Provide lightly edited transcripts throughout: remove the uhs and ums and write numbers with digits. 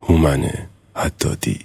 هومن حدادی.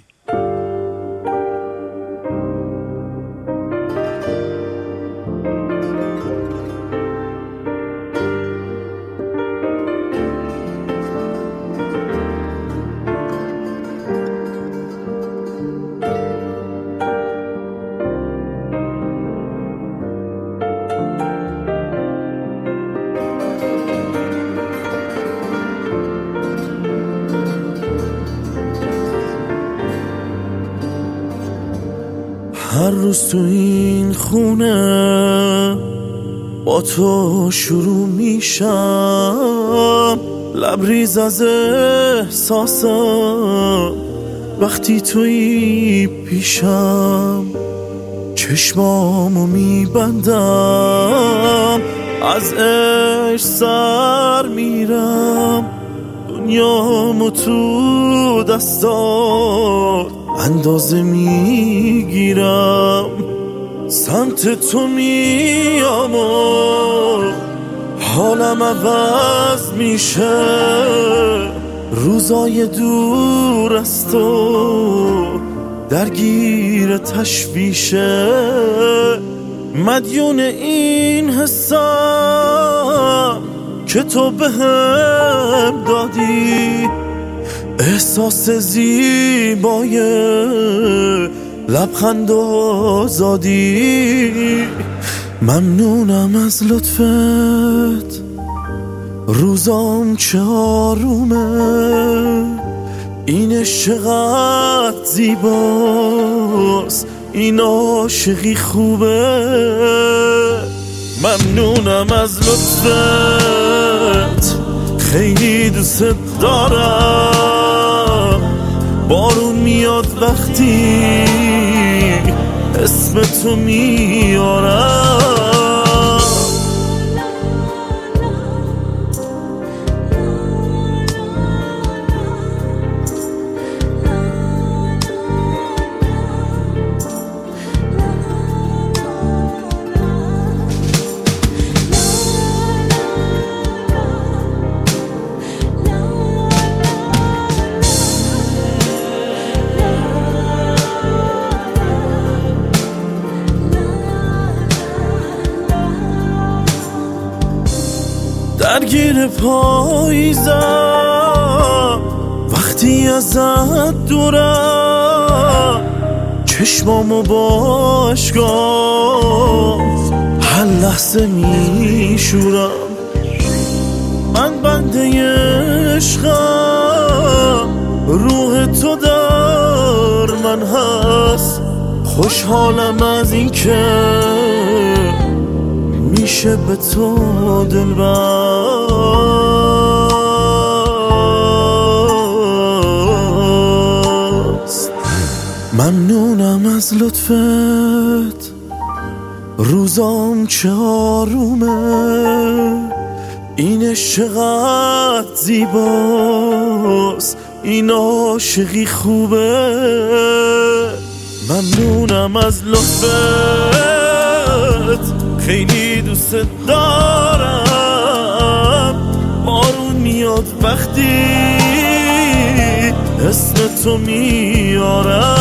هر روز تو این خونه با تو شروع میشم، لبریز از احساسم وقتی تویی پیشم. چشمامو میبندم، از عشق سر میرم، دنیامو تو دستات اندازه میگیرم. سمت تو میام و حالم عوض میشه، روزای دور از تو درگیر تشویشه. مدیون این حسم که تو بهم دادی، احساس زیبای لبخند و آزادی. ممنونم از لطفت، روزام چه آرومه، این چقدر زیباست، این عاشقی خوبه. ممنونم از لطفت، خیلی دوست دارم. بارون میاد وقتی اسم تو میارم. درگیر پاییزم وقتی ازت دورم، چشمامو با اشکام هر لحظه میشورم. من بنده عشقم، روح تو در من هست. خوشحالم از این که میشه به تو دلبست. ممنونم از لطفت، روزام چه آرومه، این چقدر زیباست، این عاشقی خوبه. ممنونم از لطفت، خیلی دوست دارم. بارون میاد وقتی اسم تو میارم.